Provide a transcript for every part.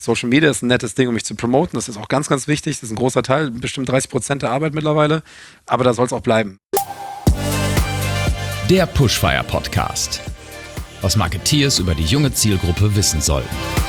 Social Media ist ein nettes Ding, um mich zu promoten. Das ist auch ganz, ganz wichtig. Das ist ein großer Teil, bestimmt 30% der Arbeit mittlerweile. Aber da soll es auch bleiben. Der Pushfire Podcast. Was Marketeers über die junge Zielgruppe wissen sollten.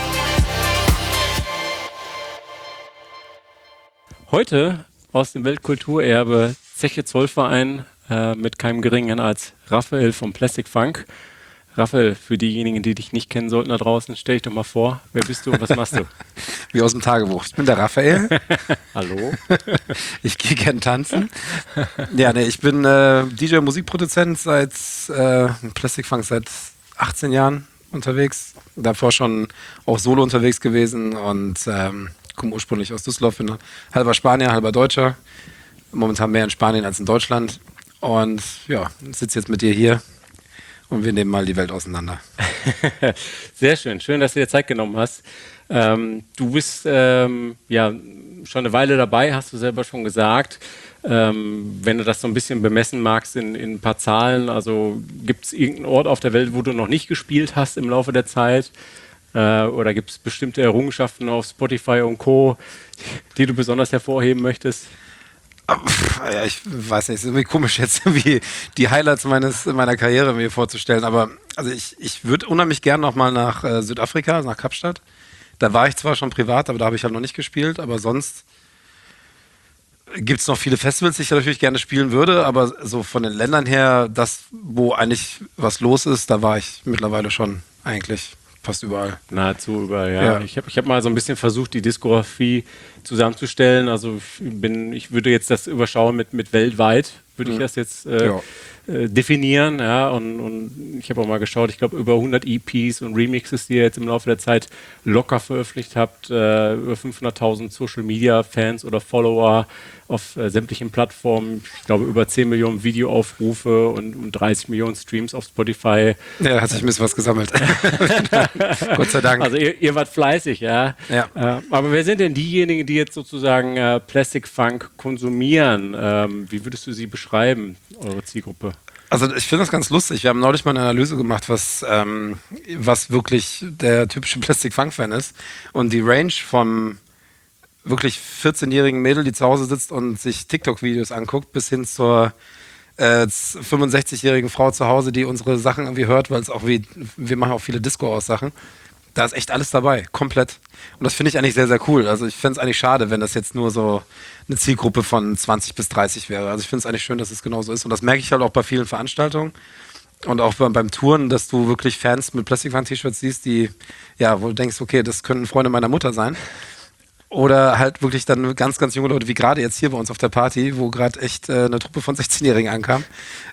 Heute aus dem Weltkulturerbe Zeche Zollverein mit keinem Geringeren als Raphael vom Plastic Funk. Raphael, für diejenigen, die dich nicht kennen sollten da draußen, stell dich doch mal vor, wer bist du und was machst du? Wie aus dem Tagebuch. Ich bin der Raphael. Hallo. Ich gehe gern tanzen. Ja, ich bin DJ und Musikproduzent seit Plastic Funk seit 18 Jahren unterwegs. Davor schon auch solo unterwegs gewesen und komme ursprünglich aus Düsseldorf, bin halber Spanier, halber Deutscher. Momentan mehr in Spanien als in Deutschland. Und ja, sitze jetzt mit dir hier. Und wir nehmen mal die Welt auseinander. Sehr schön. Schön, dass du dir Zeit genommen hast. Du bist schon eine Weile dabei, hast du selber schon gesagt. Wenn du das so ein bisschen bemessen magst in ein paar Zahlen, also gibt es irgendeinen Ort auf der Welt, wo du noch nicht gespielt hast im Laufe der Zeit? Oder gibt es bestimmte Errungenschaften auf Spotify und Co., die du besonders hervorheben möchtest? Ja, ich weiß nicht, es ist irgendwie komisch jetzt irgendwie die Highlights meiner Karriere mir vorzustellen, aber also ich würde unheimlich gern nochmal nach Südafrika, also nach Kapstadt. Da war ich zwar schon privat, aber da habe ich halt noch nicht gespielt, aber sonst gibt es noch viele Festivals, die ich natürlich gerne spielen würde, aber so von den Ländern her, das, wo eigentlich was los ist, da war ich mittlerweile schon eigentlich fast überall. Nahezu überall, ja. Ich hab mal so ein bisschen versucht, die Diskografie zusammenzustellen. Also ich würde jetzt das überschauen mit weltweit, würde ich das jetzt definieren. Ja. Und ich habe auch mal geschaut, ich glaube über 100 EPs und Remixes, die ihr jetzt im Laufe der Zeit locker veröffentlicht habt, über 500.000 Social Media Fans oder Follower auf sämtlichen Plattformen, ich glaube über 10 Millionen Videoaufrufe und 30 Millionen Streams auf Spotify. Ja, da hat sich ein bisschen was gesammelt. Gott sei Dank. Also ihr wart fleißig, ja. Aber wer sind denn diejenigen, die jetzt sozusagen Plastic Funk konsumieren? Wie würdest du sie beschreiben, eure Zielgruppe? Also ich finde das ganz lustig. Wir haben neulich mal eine Analyse gemacht, was wirklich der typische Plastic Funk Fan ist. Und die Range vom wirklich 14-jährigen Mädel, die zu Hause sitzt und sich TikTok-Videos anguckt, bis hin zur 65-jährigen Frau zu Hause, die unsere Sachen irgendwie hört, weil es auch wir machen auch viele Disco-Aus-Sachen. Da ist echt alles dabei, komplett. Und das finde ich eigentlich sehr, sehr cool. Also ich fände es eigentlich schade, wenn das jetzt nur so eine Zielgruppe von 20 bis 30 wäre. Also ich finde es eigentlich schön, dass es genauso ist. Und das merke ich halt auch bei vielen Veranstaltungen und auch beim Touren, dass du wirklich Fans mit Plastic Funk T-Shirts siehst, die, ja, wo du denkst, okay, das können Freunde meiner Mutter sein. Oder halt wirklich dann ganz, ganz junge Leute, wie gerade jetzt hier bei uns auf der Party, wo gerade echt eine Truppe von 16-Jährigen ankam,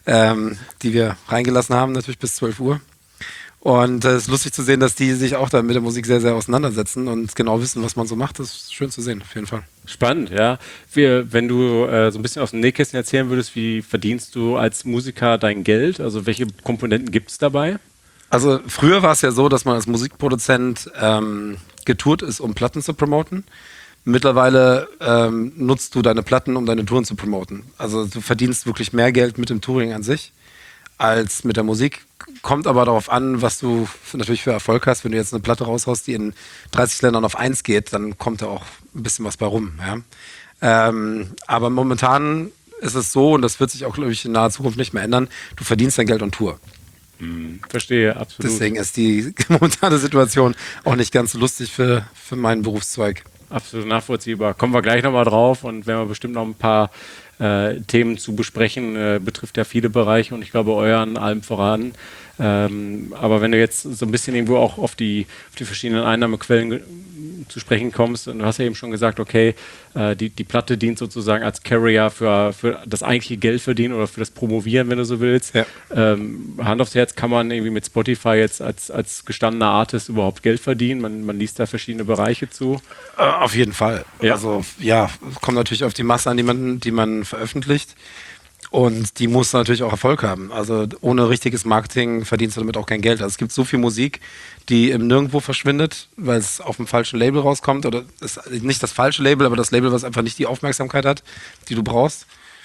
die wir reingelassen haben, natürlich bis 12 Uhr. Und es ist lustig zu sehen, dass die sich auch dann mit der Musik sehr, sehr auseinandersetzen und genau wissen, was man so macht. Das ist schön zu sehen, auf jeden Fall. Spannend, ja. Wenn du so ein bisschen aus dem Nähkästchen erzählen würdest, wie verdienst du als Musiker dein Geld? Also welche Komponenten gibt es dabei? Also früher war es ja so, dass man als Musikproduzent getourt ist, um Platten zu promoten. Mittlerweile nutzt du deine Platten, um deine Touren zu promoten. Also du verdienst wirklich mehr Geld mit dem Touring an sich als mit der Musik. Kommt aber darauf an, was du natürlich für Erfolg hast. Wenn du jetzt eine Platte raushaust, die in 30 Ländern auf 1 geht, dann kommt da auch ein bisschen was bei rum. Ja? Aber momentan ist es so, und das wird sich auch, glaube ich, in naher Zukunft nicht mehr ändern, du verdienst dein Geld on Tour. Verstehe, absolut. Deswegen ist die momentane Situation auch nicht ganz so lustig für meinen Berufszweig. Absolut nachvollziehbar. Kommen wir gleich nochmal drauf und werden wir bestimmt noch ein paar Themen zu besprechen. Betrifft ja viele Bereiche und ich glaube euren allem voran. Aber wenn du jetzt so ein bisschen irgendwo auch auf die verschiedenen Einnahmequellen zu sprechen kommst, und du hast ja eben schon gesagt, okay, die Platte dient sozusagen als Carrier für das eigentliche Geld verdienen oder für das Promovieren, wenn du so willst. Ja. Hand aufs Herz, kann man irgendwie mit Spotify jetzt als gestandener Artist überhaupt Geld verdienen? Man liest da verschiedene Bereiche zu. Auf jeden Fall. Ja. Also ja, kommt natürlich auf die Masse an, die man veröffentlicht. Und die muss natürlich auch Erfolg haben. Also ohne richtiges Marketing verdienst du damit auch kein Geld. Also es gibt so viel Musik, die im Nirgendwo verschwindet, weil es auf dem falschen Label rauskommt. Oder nicht das falsche Label, aber das Label, was einfach nicht die Aufmerksamkeit hat, die du brauchst.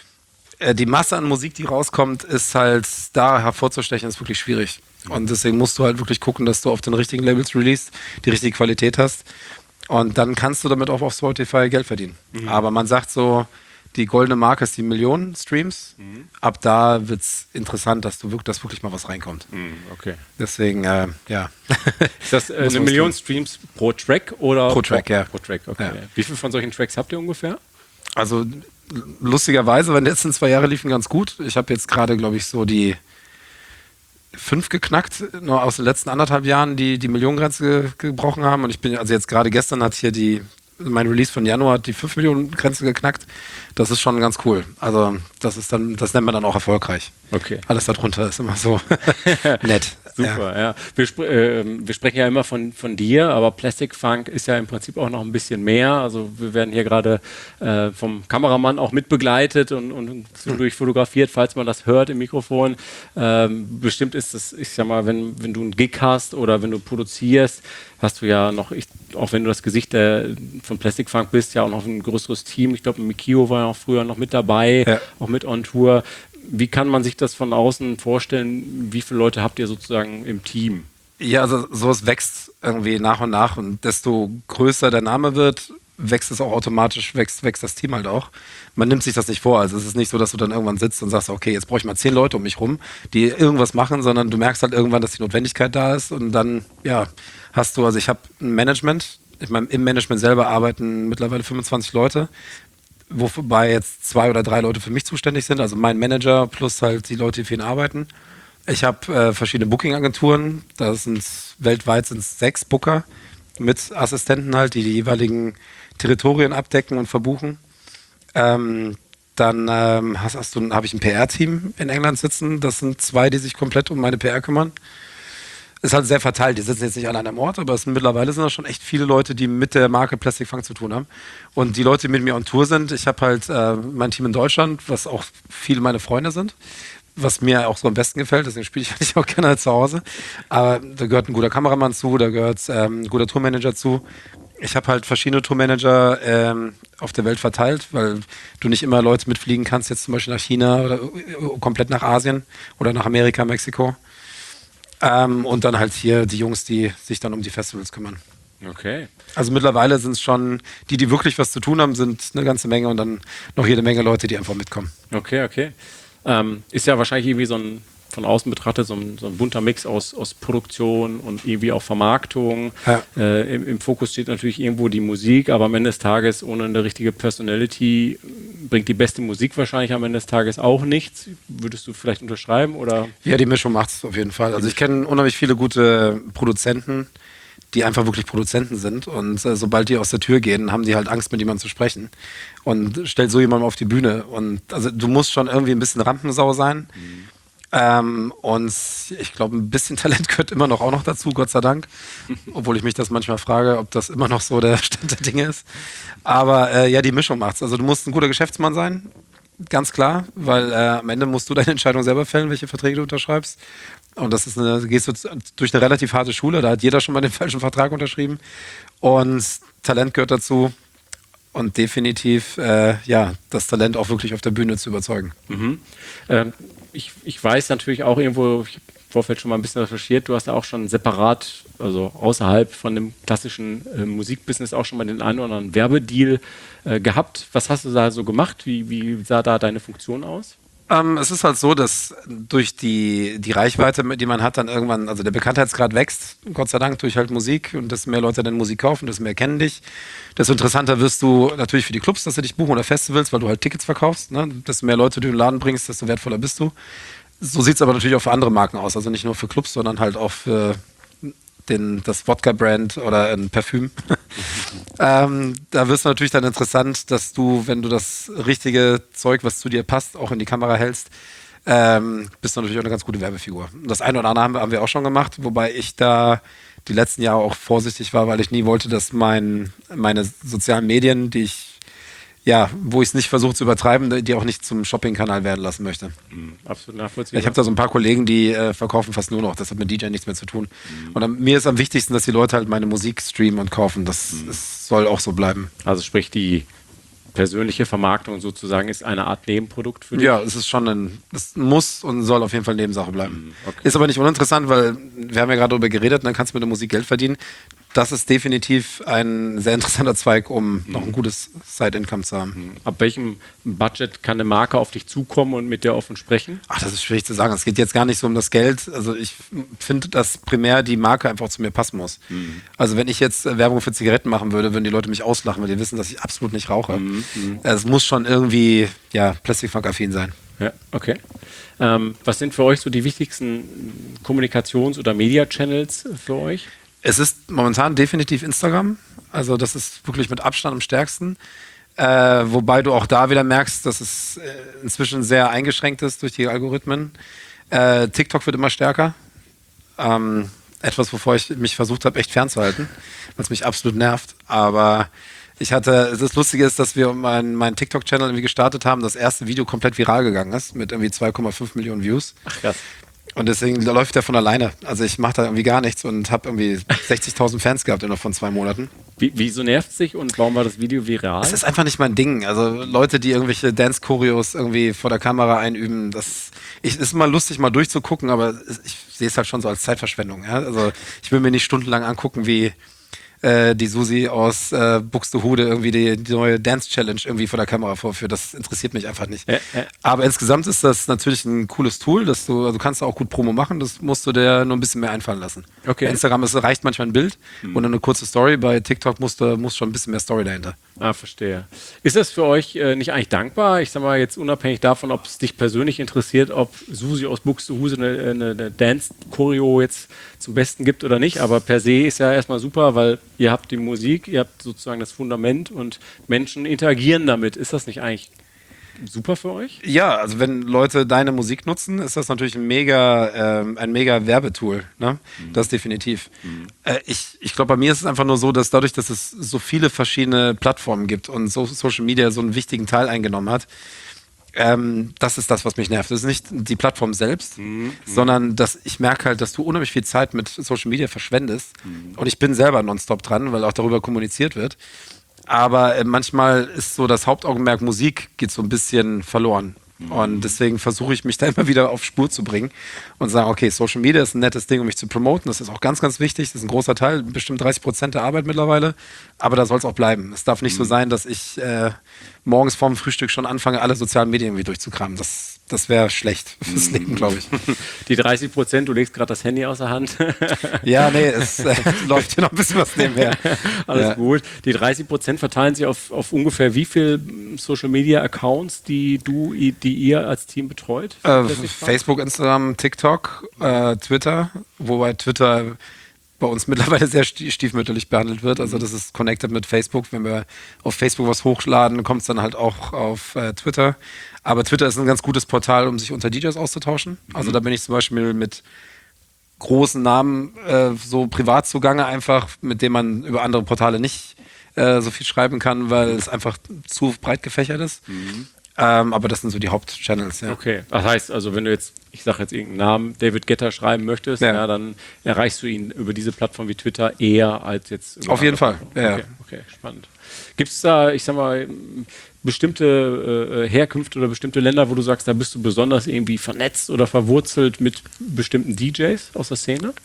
Die Masse an Musik, die rauskommt, ist halt da hervorzustechen, ist wirklich schwierig. Und deswegen musst du halt wirklich gucken, dass du auf den richtigen Labels released, die richtige Qualität hast. Und dann kannst du damit auch auf Spotify Geld verdienen. Aber man sagt so, die goldene Marke ist die Millionen Streams. Ab da wird es interessant, dass wirklich mal was reinkommt. Okay. Deswegen, ja. Ist das Muss eine was Million tun. Streams pro Track oder? Pro Track, ja. Pro Track, okay. Ja. Wie viele von solchen Tracks habt ihr ungefähr? Also lustigerweise, wenn die letzten 2 Jahre liefen ganz gut. Ich habe jetzt gerade, glaube ich, so die 5 geknackt, nur aus den letzten 1,5 Jahren, die die Millionengrenze gebrochen haben. Und ich bin, also jetzt gerade gestern hat hier mein Release von Januar hat die 5 Millionen Grenze geknackt. Das ist schon ganz cool. Also das nennt man dann auch erfolgreich. Okay. Alles darunter ist immer so nett. Super, ja. Wir sprechen ja immer von dir, aber Plastic Funk ist ja im Prinzip auch noch ein bisschen mehr. Also wir werden hier gerade vom Kameramann auch mitbegleitet und zwischendurch fotografiert, falls man das hört im Mikrofon. Bestimmt ist es, ich sag mal, wenn du einen Gig hast oder wenn du produzierst, hast du ja noch, auch wenn du das Gesicht von Plastic Funk bist, ja auch noch ein größeres Team. Ich glaube, Mikio war ja auch früher noch mit dabei, Ja. auch mit on Tour. Wie kann man sich das von außen vorstellen? Wie viele Leute habt ihr sozusagen im Team? Ja, also sowas wächst irgendwie nach und nach und desto größer der Name wird, wächst es auch automatisch, wächst das Team halt auch. Man nimmt sich das nicht vor. Also es ist nicht so, dass du dann irgendwann sitzt und sagst, okay, jetzt brauche ich mal 10 Leute um mich rum, die irgendwas machen, sondern du merkst halt irgendwann, dass die Notwendigkeit da ist und dann, ja, also ich habe ein Management, ich meine, im Management selber arbeiten mittlerweile 25 Leute, wobei jetzt 2 oder 3 Leute für mich zuständig sind, also mein Manager plus halt die Leute, die für ihn arbeiten. Ich habe verschiedene Booking-Agenturen, weltweit sind es 6 Booker mit Assistenten halt, die jeweiligen Territorien abdecken und verbuchen. Dann habe ich ein PR-Team in England sitzen, das sind 2, die sich komplett um meine PR kümmern. Ist halt sehr verteilt. Die sitzen jetzt nicht alle an einem Ort, aber mittlerweile sind das schon echt viele Leute, die mit der Marke Plastic Funk zu tun haben. Und die Leute, die mit mir on Tour sind, ich habe halt mein Team in Deutschland, was auch viele meine Freunde sind, was mir auch so am besten gefällt, deswegen spiele ich eigentlich auch gerne zu Hause. Aber da gehört ein guter Kameramann zu, da gehört ein guter Tourmanager zu. Ich habe halt verschiedene Tourmanager auf der Welt verteilt, weil du nicht immer Leute mitfliegen kannst, jetzt zum Beispiel nach China oder komplett nach Asien oder nach Amerika, Mexiko. Und dann halt hier die Jungs, die sich dann um die Festivals kümmern. Okay. Also mittlerweile sind es schon, die wirklich was zu tun haben, sind eine ganze Menge und dann noch jede Menge Leute, die einfach mitkommen. Okay. Ist ja wahrscheinlich irgendwie von außen betrachtet so ein bunter Mix aus Produktion und irgendwie auch Vermarktung. Ja. Im Fokus steht natürlich irgendwo die Musik, aber am Ende des Tages ohne eine richtige Personality bringt die beste Musik wahrscheinlich am Ende des Tages auch nichts. Würdest du vielleicht unterschreiben? Oder? Ja, die Mischung macht es auf jeden Fall. Also ich kenne unheimlich viele gute Produzenten, die einfach wirklich Produzenten sind und sobald die aus der Tür gehen, haben die halt Angst, mit jemandem zu sprechen und stellt so jemanden auf die Bühne. Und also du musst schon irgendwie ein bisschen Rampensau sein. Und ich glaube, ein bisschen Talent gehört immer noch auch noch dazu, Gott sei Dank. Obwohl ich mich das manchmal frage, ob das immer noch so der Stand der Dinge ist. Aber ja, die Mischung macht's. Also du musst ein guter Geschäftsmann sein, ganz klar, weil am Ende musst du deine Entscheidung selber fällen, welche Verträge du unterschreibst. Und du gehst durch eine relativ harte Schule, da hat jeder schon mal den falschen Vertrag unterschrieben. Und Talent gehört dazu. Und definitiv, das Talent auch wirklich auf der Bühne zu überzeugen. Mhm. Ich weiß natürlich auch irgendwo, ich habe im Vorfeld schon mal ein bisschen recherchiert, du hast ja auch schon separat, also außerhalb von dem klassischen Musikbusiness auch schon mal den einen oder anderen Werbedeal gehabt. Was hast du da so gemacht? Wie sah da deine Funktion aus? Es ist halt so, dass durch die Reichweite, die man hat, dann irgendwann, also der Bekanntheitsgrad wächst, Gott sei Dank, durch halt Musik und desto mehr Leute dann Musik kaufen, desto mehr kennen dich. Desto interessanter wirst du natürlich für die Clubs, dass sie dich buchen oder Festivals, weil du halt Tickets verkaufst. Ne? Desto mehr Leute du in den Laden bringst, desto wertvoller bist du. So sieht es aber natürlich auch für andere Marken aus. Also nicht nur für Clubs, sondern halt auch für das Wodka-Brand oder ein Parfüm. Da wirst du natürlich dann interessant, dass du, wenn du das richtige Zeug, was zu dir passt, auch in die Kamera hältst, bist du natürlich auch eine ganz gute Werbefigur. Das eine oder andere haben wir auch schon gemacht, wobei ich da die letzten Jahre auch vorsichtig war, weil ich nie wollte, dass meine sozialen Medien, wo ich es nicht versuche zu übertreiben, die auch nicht zum Shopping-Kanal werden lassen möchte. Absolut nachvollziehbar. Ich habe da so ein paar Kollegen, die verkaufen fast nur noch. Das hat mit DJ nichts mehr zu tun. Und mir ist am wichtigsten, dass die Leute halt meine Musik streamen und kaufen. Das soll auch so bleiben. Also sprich, die persönliche Vermarktung sozusagen ist eine Art Nebenprodukt für dich? Ja, es ist schon es muss und soll auf jeden Fall Nebensache bleiben. Okay. Ist aber nicht uninteressant, weil wir haben ja gerade darüber geredet, dann kannst du mit der Musik Geld verdienen. das ist definitiv ein sehr interessanter Zweig, um noch ein gutes Side-Income zu haben. Ab welchem Budget kann eine Marke auf dich zukommen und mit der offen sprechen? Ach, das ist schwierig zu sagen. Es geht jetzt gar nicht so um das Geld. Also ich finde, dass primär die Marke einfach zu mir passen muss. Also wenn ich jetzt Werbung für Zigaretten machen würde, würden die Leute mich auslachen, weil die wissen, dass ich absolut nicht rauche. Es muss schon irgendwie, ja, Plastikfunk-affin sein. Ja, okay. Was sind für euch so die wichtigsten Kommunikations- oder Media-Channels für euch? Es ist momentan definitiv Instagram. Also das ist wirklich mit Abstand am stärksten. Wobei du auch da wieder merkst, dass es inzwischen sehr eingeschränkt ist durch die Algorithmen. TikTok wird immer stärker. Etwas, wovor ich mich versucht habe, echt fernzuhalten, was mich absolut nervt. Aber das Lustige ist, dass wir meinen TikTok-Channel irgendwie gestartet haben, das erste Video komplett viral gegangen ist, mit irgendwie 2,5 Millionen Views. Ach krass. Und deswegen läuft der von alleine. Also ich mache da irgendwie gar nichts und habe irgendwie 60.000 Fans gehabt innerhalb von 2 Monaten. Wieso nervt es dich und warum war das Video viral? Es ist einfach nicht mein Ding. Also Leute, die irgendwelche Dance-Choreos irgendwie vor der Kamera einüben, ist immer lustig mal durchzugucken, aber ich sehe es halt schon so als Zeitverschwendung. Ja? Also ich will mir nicht stundenlang angucken, wie die Susi aus Buxtehude irgendwie die neue Dance-Challenge irgendwie vor der Kamera vorführt. Das interessiert mich einfach nicht. Aber insgesamt ist das natürlich ein cooles Tool, dass du kannst auch gut Promo machen, das musst du dir nur ein bisschen mehr einfallen lassen. Okay. Bei Instagram reicht manchmal ein Bild und eine kurze Story. Bei TikTok muss schon ein bisschen mehr Story dahinter. Ah, verstehe. Ist das für euch nicht eigentlich dankbar? Ich sag mal jetzt unabhängig davon, ob es dich persönlich interessiert, ob Susi aus Buxtehude eine Dance-Choreo jetzt zum Besten gibt oder nicht, aber per se ist ja erstmal super, weil ihr habt die Musik, ihr habt sozusagen das Fundament und Menschen interagieren damit. Ist das nicht eigentlich super für euch? Ja, also wenn Leute deine Musik nutzen, ist das natürlich ein mega Werbetool. Ne? Das definitiv. Ich glaube, bei mir ist es einfach nur so, dass dadurch, dass es so viele verschiedene Plattformen gibt und so Social Media so einen wichtigen Teil eingenommen hat, das ist das, was mich nervt. Das ist nicht die Plattform selbst, sondern dass ich merke halt, dass du unheimlich viel Zeit mit Social Media verschwendest. Und ich bin selber nonstop dran, weil auch darüber kommuniziert wird. Aber manchmal ist so das Hauptaugenmerk Musik geht so ein bisschen verloren. Und deswegen versuche ich mich da immer wieder auf Spur zu bringen und sagen, okay, Social Media ist ein nettes Ding, um mich zu promoten. Das ist auch ganz, ganz wichtig. Das ist ein großer Teil, bestimmt 30% der Arbeit mittlerweile. Aber da soll es auch bleiben. Es darf nicht so sein, dass ich morgens vorm Frühstück schon anfange, alle sozialen Medien irgendwie durchzukramen. Das wäre schlecht fürs Leben, glaube ich. Die 30%, du legst gerade das Handy aus der Hand. Ja, nee, es läuft hier noch ein bisschen was nebenher. Alles gut. Die 30% verteilen sich auf ungefähr wie viele Social-Media-Accounts, die ihr als Team betreut? Facebook, Instagram, TikTok, Twitter, wobei Twitter bei uns mittlerweile sehr stiefmütterlich behandelt wird. Also das ist connected mit Facebook. Wenn wir auf Facebook was hochladen, kommt es dann halt auch auf Twitter. Aber Twitter ist ein ganz gutes Portal, um sich unter DJs auszutauschen. Also da bin ich zum Beispiel mit großen Namen so privat zugange, einfach mit denen man über andere Portale nicht so viel schreiben kann, weil es einfach zu breit gefächert ist. Aber das sind so die Hauptchannels, ja. Okay, das heißt also, wenn du jetzt, ich sage jetzt irgendeinen Namen, David Guetta schreiben möchtest, ja, dann erreichst du ihn über diese Plattform wie Twitter eher als jetzt über auf jeden Fall, ja. Okay, spannend. Gibt es da, ich sag mal, bestimmte Herkünfte oder bestimmte Länder, wo du sagst, da bist du besonders irgendwie vernetzt oder verwurzelt mit bestimmten DJs aus der Szene?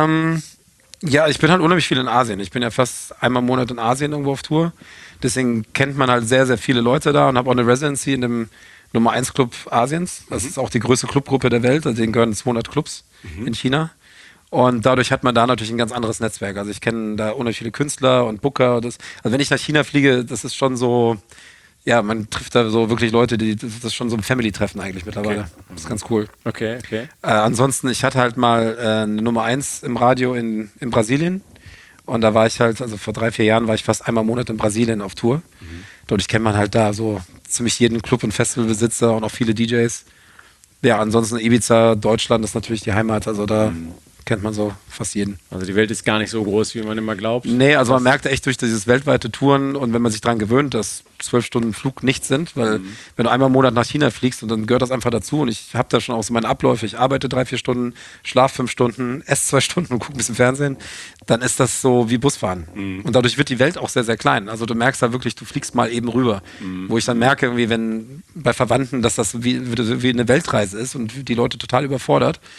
Ja, ich bin halt unheimlich viel in Asien. Ich bin ja fast einmal im Monat in Asien irgendwo auf Tour. Deswegen kennt man halt sehr, sehr viele Leute da und habe auch eine Residency in dem Nummer 1 Club Asiens. Das ist auch die größte Clubgruppe der Welt. Also denen gehören 200 Clubs in China. Und dadurch hat man da natürlich ein ganz anderes Netzwerk. Also ich kenne da unheimlich viele Künstler und Booker. Also wenn ich nach China fliege, das ist schon so, ja, man trifft da so wirklich Leute, das ist schon so ein Family-Treffen eigentlich mittlerweile. Okay. Das ist ganz cool. Okay. Ansonsten, ich hatte halt mal eine Nummer 1 im Radio in Brasilien. Und da war ich halt, also vor 3-4 Jahren war ich fast einmal im Monat in Brasilien auf Tour. Dadurch kennt man halt da so ziemlich jeden Club- und Festivalbesitzer und auch viele DJs. Ja, ansonsten Ibiza, Deutschland ist natürlich die Heimat, also da kennt man so fast jeden. Also die Welt ist gar nicht so groß, wie man immer glaubt. Nee, also man merkt echt durch dieses weltweite Touren und wenn man sich daran gewöhnt, dass 12 Stunden Flug nichts sind, weil wenn du einmal im Monat nach China fliegst und dann gehört das einfach dazu und ich habe da schon auch so meine Abläufe, ich arbeite 3-4 Stunden, schlaf 5 Stunden, esse 2 Stunden und gucke ein bisschen Fernsehen, dann ist das so wie Busfahren. Und dadurch wird die Welt auch sehr, sehr klein. Also du merkst da wirklich, du fliegst mal eben rüber. Wo ich dann merke, irgendwie, wenn bei Verwandten, dass das wie eine Weltreise ist und die Leute total überfordert.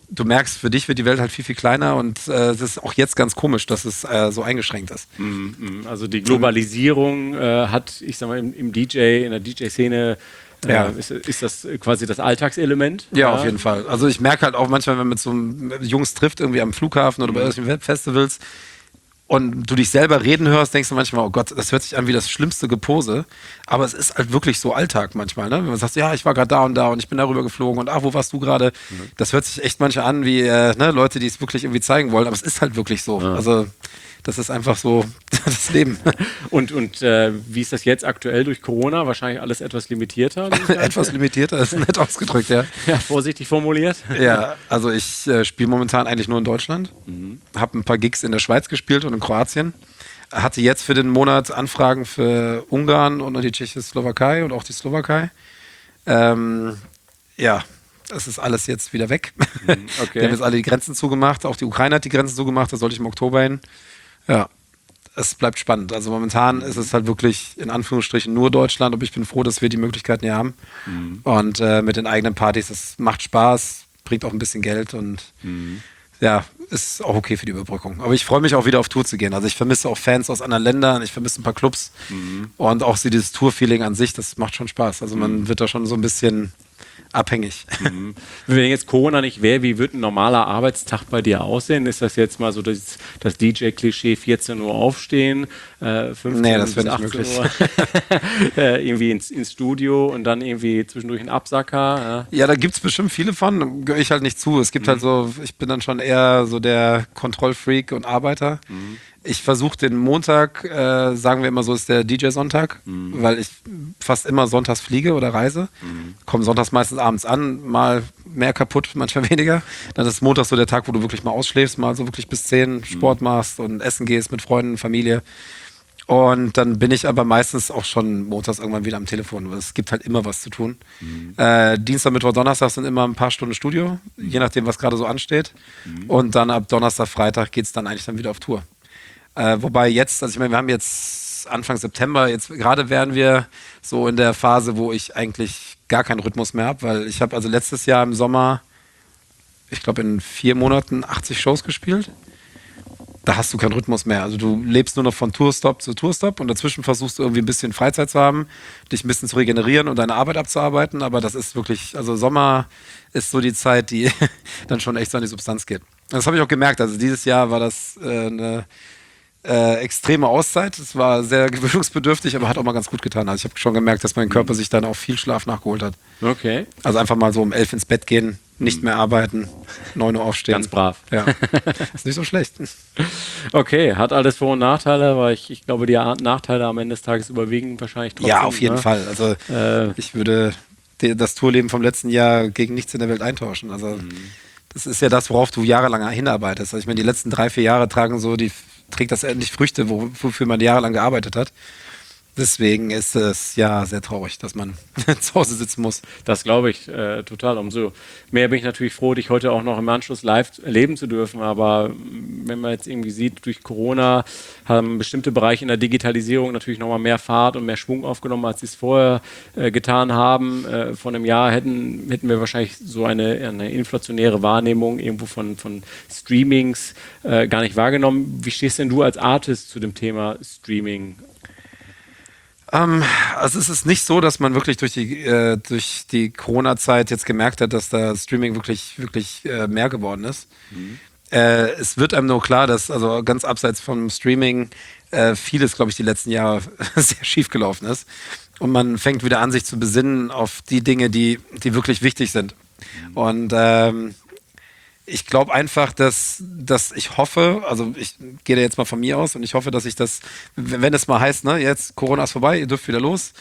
du merkst, für dich wird die Welt halt viel, viel kleiner und es ist auch jetzt ganz komisch, dass es so eingeschränkt ist. Also die Globalisierung hat, ich sag mal, in der DJ-Szene ist das quasi das Alltagselement? Ja, auf jeden Fall. Also ich merke halt auch manchmal, wenn man mit so einem Jungs trifft, irgendwie am Flughafen oder bei irgendwelchen Festivals und du dich selber reden hörst, denkst du manchmal, oh Gott, das hört sich an wie das schlimmste Gepose. Aber es ist halt wirklich so Alltag manchmal, ne? Wenn man sagt, ja, ich war gerade da und ich bin darüber geflogen und wo warst du gerade? Das hört sich echt manchmal an wie Leute, die es wirklich irgendwie zeigen wollen, aber es ist halt wirklich so. Ja. Also das ist einfach so das Leben. Und wie ist das jetzt aktuell durch Corona? Wahrscheinlich alles etwas limitierter? Etwas limitierter, ist nett ausgedrückt, ja. Ja, vorsichtig formuliert. Ja, also ich spiele momentan eigentlich nur in Deutschland. Habe ein paar Gigs in der Schweiz gespielt und in Kroatien. Hatte jetzt für den Monat Anfragen für Ungarn und die Tschechoslowakei und auch die Slowakei. Es ist alles jetzt wieder weg. Okay. Die haben jetzt alle die Grenzen zugemacht. Auch die Ukraine hat die Grenzen zugemacht. Da sollte ich im Oktober hin. Ja, es bleibt spannend. Also momentan ist es halt wirklich in Anführungsstrichen nur Deutschland, aber ich bin froh, dass wir die Möglichkeiten hier haben. Und mit den eigenen Partys, das macht Spaß, bringt auch ein bisschen Geld und ist auch okay für die Überbrückung. Aber ich freue mich auch wieder auf Tour zu gehen. Also ich vermisse auch Fans aus anderen Ländern, ich vermisse ein paar Clubs und auch so dieses Tour-Feeling an sich, das macht schon Spaß. Also man wird da schon so ein bisschen abhängig. Wenn jetzt Corona nicht wäre, wie würde ein normaler Arbeitstag bei dir aussehen? Ist das jetzt mal so das DJ-Klischee, 14 Uhr aufstehen, 15 das bis wäre 18 nicht Uhr irgendwie ins Studio und dann irgendwie zwischendurch ein Absacker? Ja, da gibt es bestimmt viele von, gehöre ich halt nicht zu. Es gibt halt so, ich bin dann schon eher so der Kontrollfreak und Arbeiter. Ich versuche den Montag, sagen wir immer so, ist der DJ-Sonntag, weil ich fast immer sonntags fliege oder reise. Komme sonntags meistens abends an, mal mehr kaputt, manchmal weniger. Dann ist Montag so der Tag, wo du wirklich mal ausschläfst, mal so wirklich bis 10 Sport machst und essen gehst mit Freunden, Familie. Und dann bin ich aber meistens auch schon montags irgendwann wieder am Telefon, weil es gibt halt immer was zu tun. Dienstag, Mittwoch, Donnerstag sind immer ein paar Stunden Studio, je nachdem, was gerade so ansteht. Und dann ab Donnerstag, Freitag geht es dann eigentlich dann wieder auf Tour. Wobei jetzt, also ich meine, wir haben jetzt Anfang September, jetzt gerade wären wir so in der Phase, wo ich eigentlich gar keinen Rhythmus mehr habe, weil ich habe also letztes Jahr im Sommer, ich glaube in 4 Monaten 80 Shows gespielt. Da hast du keinen Rhythmus mehr. Also du lebst nur noch von Tourstop zu Tourstop und dazwischen versuchst du irgendwie ein bisschen Freizeit zu haben, dich ein bisschen zu regenerieren und deine Arbeit abzuarbeiten, aber das ist wirklich, also Sommer ist so die Zeit, die dann schon echt so an die Substanz geht. Das habe ich auch gemerkt, also dieses Jahr war das eine extreme Auszeit. Es war sehr gewöhnungsbedürftig, aber hat auch mal ganz gut getan. Also ich habe schon gemerkt, dass mein Körper sich dann auch viel Schlaf nachgeholt hat. Okay. Also einfach mal so um 11 ins Bett gehen, nicht mehr arbeiten, 9 Uhr aufstehen. Ganz brav. Ja, ist nicht so schlecht. Okay, hat alles Vor- und Nachteile, aber ich glaube, die Nachteile am Ende des Tages überwiegen wahrscheinlich trotzdem. Ja, auf jeden Fall. Also ich würde das Tourleben vom letzten Jahr gegen nichts in der Welt eintauschen. Also das ist ja das, worauf du jahrelang hinarbeitest. Also ich meine, die letzten 3-4 Jahre trägt das endlich Früchte, wofür man jahrelang gearbeitet hat. Deswegen ist es ja sehr traurig, dass man zu Hause sitzen muss. Das glaube ich total. Umso mehr bin ich natürlich froh, dich heute auch noch im Anschluss live erleben zu dürfen. Aber wenn man jetzt irgendwie sieht, durch Corona haben bestimmte Bereiche in der Digitalisierung natürlich nochmal mehr Fahrt und mehr Schwung aufgenommen, als sie es vorher getan haben. Vor einem Jahr hätten wir wahrscheinlich so eine inflationäre Wahrnehmung irgendwo von Streamings gar nicht wahrgenommen. Wie stehst denn du als Artist zu dem Thema Streaming? Also es ist nicht so, dass man wirklich durch die Corona-Zeit jetzt gemerkt hat, dass da Streaming wirklich mehr geworden ist. Es wird einem nur klar, dass also ganz abseits vom Streaming vieles, glaube ich, die letzten Jahre sehr schief gelaufen ist. Und man fängt wieder an, sich zu besinnen auf die Dinge, die wirklich wichtig sind. Und ich glaube einfach, dass ich hoffe, also ich gehe da jetzt mal von mir aus und ich hoffe, dass ich das, wenn es mal heißt, ne, jetzt Corona ist vorbei, ihr dürft wieder los,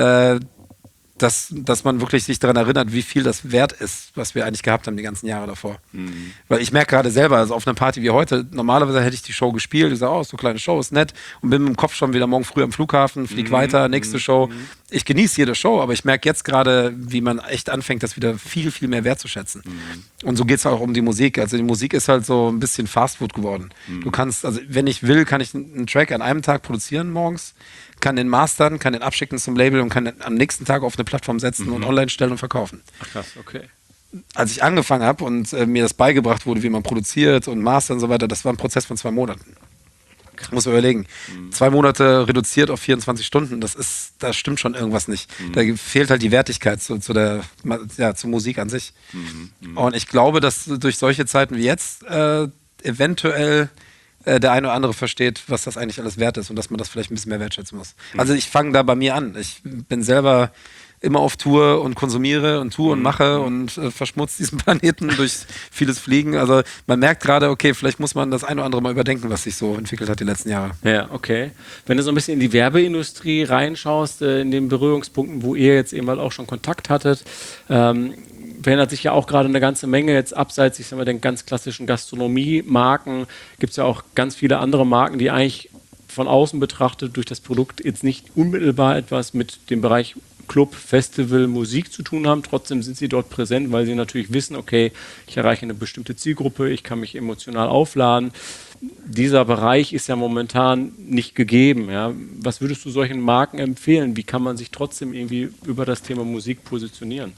dass man wirklich sich daran erinnert, wie viel das wert ist, was wir eigentlich gehabt haben die ganzen Jahre davor. Weil ich merke gerade selber, also auf einer Party wie heute, normalerweise hätte ich die Show gespielt, ich sage, oh, so eine kleine Show, ist nett und bin mit dem Kopf schon wieder morgen früh am Flughafen, flieg weiter, nächste Show. Ich genieße jede Show, aber ich merke jetzt gerade, wie man echt anfängt, das wieder viel, viel mehr wertzuschätzen. Und so geht es auch um die Musik. Also die Musik ist halt so ein bisschen Fastfood geworden. Du kannst, also wenn ich will, kann ich einen Track an einem Tag produzieren morgens, kann den mastern, kann den abschicken zum Label und kann den am nächsten Tag auf eine Plattform setzen und online stellen und verkaufen. Ach krass, okay. als ich angefangen habe und mir das beigebracht wurde, wie man produziert und master und so weiter, das war ein Prozess von 2 Monaten. Muss man überlegen. 2 Monate reduziert auf 24 Stunden, da stimmt schon irgendwas nicht. Da fehlt halt die Wertigkeit zur Musik an sich. Und ich glaube, dass durch solche Zeiten wie jetzt eventuell der eine oder andere versteht, was das eigentlich alles wert ist und dass man das vielleicht ein bisschen mehr wertschätzen muss. Also ich fange da bei mir an. Ich bin selber immer auf Tour und konsumiere und tue und mache und verschmutze diesen Planeten durch vieles Fliegen. Also man merkt gerade, okay, vielleicht muss man das ein oder andere mal überdenken, was sich so entwickelt hat die letzten Jahre. Ja, okay. Wenn du so ein bisschen in die Werbeindustrie reinschaust, in den Berührungspunkten, wo ihr jetzt eben halt auch schon Kontakt hattet, verändert sich ja auch gerade eine ganze Menge jetzt abseits, ich sag mal, den ganz klassischen Gastronomie-Marken, gibt es ja auch ganz viele andere Marken, die eigentlich von außen betrachtet durch das Produkt jetzt nicht unmittelbar etwas mit dem Bereich Club, Festival, Musik zu tun haben. Trotzdem sind sie dort präsent, weil sie natürlich wissen, okay, ich erreiche eine bestimmte Zielgruppe, ich kann mich emotional aufladen. Dieser Bereich ist ja momentan nicht gegeben. Ja. Was würdest du solchen Marken empfehlen? Wie kann man sich trotzdem irgendwie über das Thema Musik positionieren?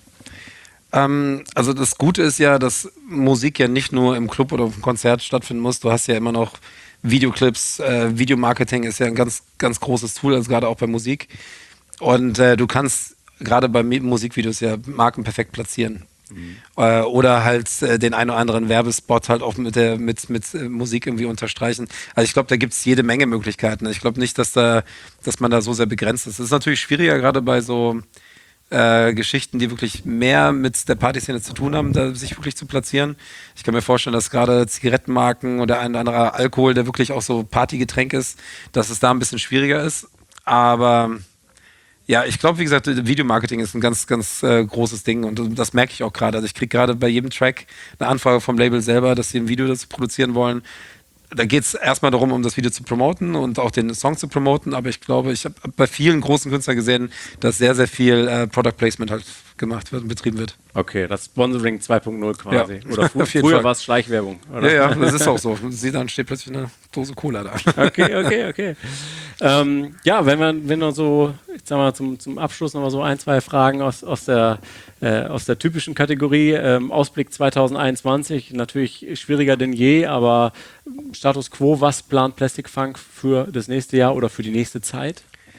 Also das Gute ist ja, dass Musik ja nicht nur im Club oder auf dem Konzert stattfinden muss. Du hast ja immer noch Videoclips, Videomarketing ist ja ein ganz, ganz großes Tool, also gerade auch bei Musik. Und du kannst gerade bei Musikvideos ja Marken perfekt platzieren. Oder halt den einen oder anderen Werbespot halt auch mit Musik irgendwie unterstreichen. Also ich glaube, da gibt es jede Menge Möglichkeiten. Ich glaube nicht, dass man da so sehr begrenzt ist. Es ist natürlich schwieriger, gerade bei so Geschichten, die wirklich mehr mit der Partyszene zu tun haben, da sich wirklich zu platzieren. Ich kann mir vorstellen, dass gerade Zigarettenmarken oder ein oder anderer Alkohol, der wirklich auch so Partygetränk ist, dass es da ein bisschen schwieriger ist. Aber ja, ich glaube, wie gesagt, Videomarketing ist ein ganz, ganz großes Ding und das merke ich auch gerade. Also ich kriege gerade bei jedem Track eine Anfrage vom Label selber, dass sie ein Video dazu produzieren wollen. Da geht es erstmal darum, um das Video zu promoten und auch den Song zu promoten, aber ich glaube, ich habe bei vielen großen Künstlern gesehen, dass sehr, sehr viel Product Placement halt gemacht wird und betrieben wird. Okay, das Sponsoring 2.0 quasi. Ja. Oder früher war es Schleichwerbung, oder? Ja, das ist auch so. Sie dann steht plötzlich eine Dose Cola da. Okay. Ja, wenn wir so, ich sag mal, zum Abschluss nochmal so 1, 2 Fragen aus der typischen Kategorie. Ausblick 2021, natürlich schwieriger denn je, aber Status Quo, was plant Plastic Funk für das nächste Jahr oder für die nächste Zeit?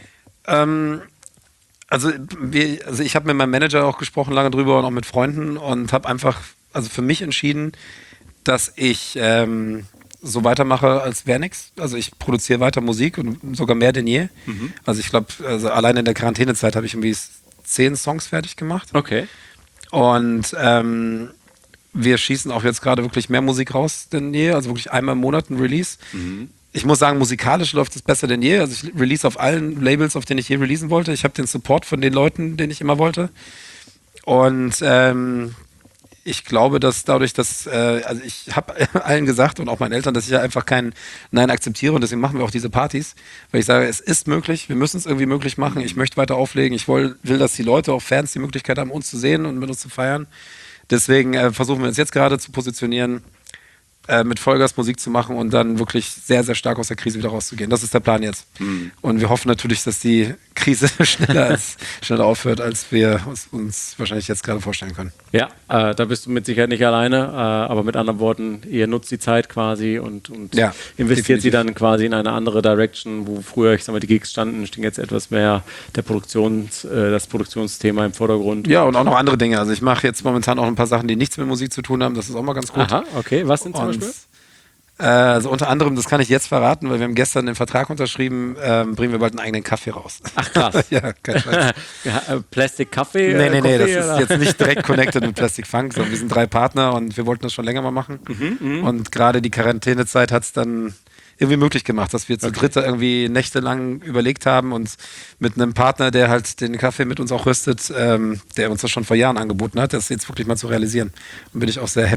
Also ich habe mit meinem Manager auch gesprochen, lange drüber und auch mit Freunden und habe einfach, also für mich entschieden, dass ich so weitermache, als wäre nichts. Also ich produziere weiter Musik und sogar mehr denn je. Also ich glaube, allein in der Quarantänezeit habe ich irgendwie 10 Songs fertig gemacht. Okay. Und wir schießen auch jetzt gerade wirklich mehr Musik raus denn je, also wirklich einmal im Monat ein Release. Ich muss sagen, musikalisch läuft es besser denn je. Also ich release auf allen Labels, auf denen ich je releasen wollte. Ich habe den Support von den Leuten, den ich immer wollte. Und ich glaube, dass dadurch, dass, also ich habe allen gesagt und auch meinen Eltern, dass ich ja einfach kein Nein akzeptiere und deswegen machen wir auch diese Partys, weil ich sage, es ist möglich, wir müssen es irgendwie möglich machen. Ich möchte weiter auflegen. Ich will, dass die Leute, auch Fans, die Möglichkeit haben, uns zu sehen und mit uns zu feiern. Deswegen versuchen wir uns jetzt gerade zu positionieren, mit Vollgas Musik zu machen und dann wirklich sehr, sehr stark aus der Krise wieder rauszugehen. Das ist der Plan jetzt. Und wir hoffen natürlich, dass die Krise schneller aufhört, als wir uns wahrscheinlich jetzt gerade vorstellen können. Ja, da bist du mit Sicherheit nicht alleine, aber mit anderen Worten, ihr nutzt die Zeit quasi und ja, investiert definitiv. sie dann quasi in eine andere Direction, wo früher, ich sag mal, die Gigs stehen jetzt etwas mehr das Produktionsthema im Vordergrund. Ja, und auch noch andere Dinge. Also ich mache jetzt momentan auch ein paar Sachen, die nichts mit Musik zu tun haben. Das ist auch mal ganz gut. Aha, okay. Was sind zum Beispiel? Also unter anderem, das kann ich jetzt verraten, weil wir haben gestern den Vertrag unterschrieben, bringen wir bald einen eigenen Kaffee raus. Ach krass. Ja, kein Scheiß. Plastic Kaffee? Nee, das ist jetzt nicht direkt connected mit Plastic Funk, sondern wir sind 3 Partner und wir wollten das schon länger mal machen. Und gerade die Quarantänezeit hat es dann irgendwie möglich gemacht, dass wir zu dritt irgendwie nächtelang überlegt haben und mit einem Partner, der halt den Kaffee mit uns auch röstet, der uns das schon vor Jahren angeboten hat, das jetzt wirklich mal zu realisieren. Und bin ich auch sehr happy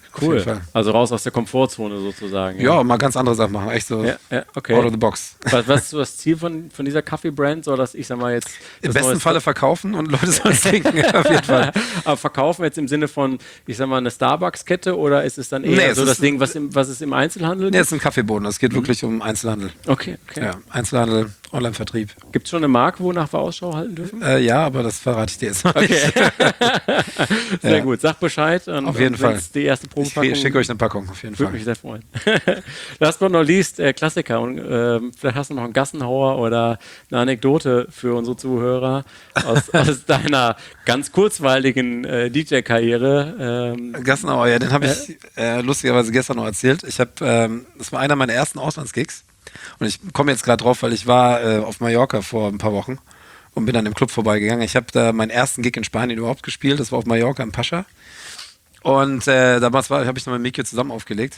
Auf jeden Cool. Fall. Also raus aus der Komfortzone sozusagen. Ja, mal ganz andere Sachen machen. Echt so Okay. out of the box. Was ist das Ziel von dieser Kaffee-Brand? Soll das, ich sag mal jetzt... Im besten Falle verkaufen und Leute sollen es trinken, auf jeden Fall. Aber verkaufen jetzt im Sinne von, ich sag mal, eine Starbucks-Kette oder ist es dann eher so das Ding, was es im Einzelhandel Nee, es ist ein Kaffeeboden. Es geht wirklich um Einzelhandel. Okay. Ja, Einzelhandel, Online-Vertrieb. Gibt es schon eine Marke, wonach wir Ausschau halten dürfen? Ja, aber das verrate ich dir jetzt noch nicht. Sehr gut. Sag Bescheid. Und, auf jeden Fall. Die erste Ich Probepackung. schicke euch eine Packung, auf jeden Würde Fall. mich sehr freuen. Last but not least, Klassiker. Und vielleicht hast du noch einen Gassenhauer oder eine Anekdote für unsere Zuhörer aus deiner ganz kurzweiligen DJ-Karriere. Gassenauer, ja, den habe ich lustigerweise gestern noch erzählt. Das war einer meiner ersten Auslandsgigs. Und ich komme jetzt gerade drauf, weil ich war auf Mallorca vor ein paar Wochen und bin an dem Club vorbeigegangen. Ich habe da meinen ersten Gig in Spanien überhaupt gespielt. Das war auf Mallorca im Pascha. Und damals habe ich noch mit Mikio zusammen aufgelegt.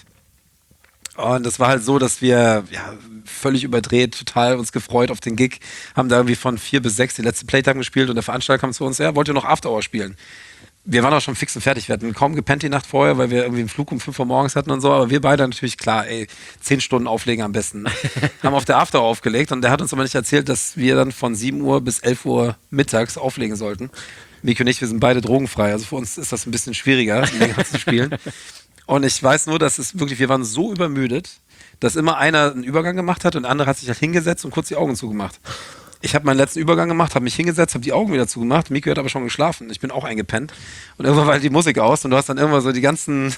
Und es war halt so, dass wir völlig überdreht, total uns gefreut auf den Gig, haben da irgendwie von 4 bis 6 die letzte Playtime gespielt und der Veranstalter kam zu uns, wollt ihr noch After Hour spielen? Wir waren auch schon fix und fertig, wir hatten kaum gepennt die Nacht vorher, weil wir irgendwie einen Flug um 5 Uhr morgens hatten und so, aber wir beide natürlich klar, 10 Stunden auflegen am besten. Haben auf der After Hour aufgelegt und der hat uns aber nicht erzählt, dass wir dann von 7 Uhr bis 11 Uhr mittags auflegen sollten. Miki und ich, wir sind beide drogenfrei, also für uns ist das ein bisschen schwieriger, länger zu spielen. Und ich weiß nur, dass wir waren so übermüdet, dass immer einer einen Übergang gemacht hat und der andere hat sich halt hingesetzt und kurz die Augen zugemacht. Ich habe meinen letzten Übergang gemacht, habe mich hingesetzt, habe die Augen wieder zugemacht. Miki hat aber schon geschlafen. Ich bin auch eingepennt. Und irgendwann war halt die Musik aus und du hast dann irgendwann so die ganzen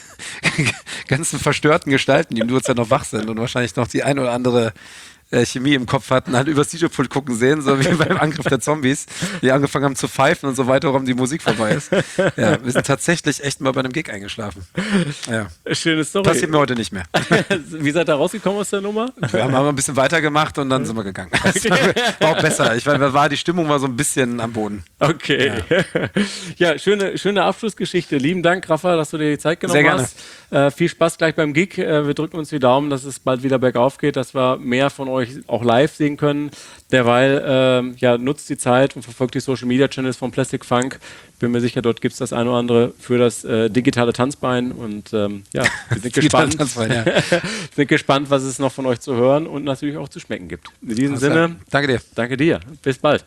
verstörten Gestalten, die im Duo-Zeit noch wach sind und wahrscheinlich noch die ein oder andere Chemie im Kopf hatten, halt übers DJ-Pult gucken sehen, so wie beim Angriff der Zombies, die angefangen haben zu pfeifen und so weiter, warum die Musik vorbei ist. Ja, wir sind tatsächlich echt mal bei einem Gig eingeschlafen. Ja. Schöne Story. Passiert mir heute nicht mehr. Wie seid ihr rausgekommen aus der Nummer? Wir haben aber ein bisschen weitergemacht und dann sind wir gegangen. Das war auch besser. Die Stimmung war so ein bisschen am Boden. Okay. Ja, schöne Abschlussgeschichte. Lieben Dank, Rafa, dass du dir die Zeit genommen hast. Viel Spaß gleich beim Gig. Wir drücken uns die Daumen, dass es bald wieder bergauf geht, dass wir mehr von euch auch live sehen können. Derweil nutzt die Zeit und verfolgt die Social Media Channels von Plastic Funk. Bin mir sicher, dort gibt es das eine oder andere für das digitale Tanzbein und wir sind gespannt. Sind gespannt, was es noch von euch zu hören und natürlich auch zu schmecken gibt. In diesem Sinne, danke dir. Danke dir. Bis bald.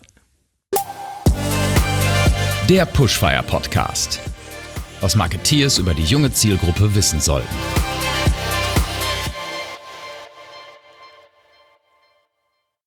Der Pushfire Podcast. Was Marketeers über die junge Zielgruppe wissen sollten.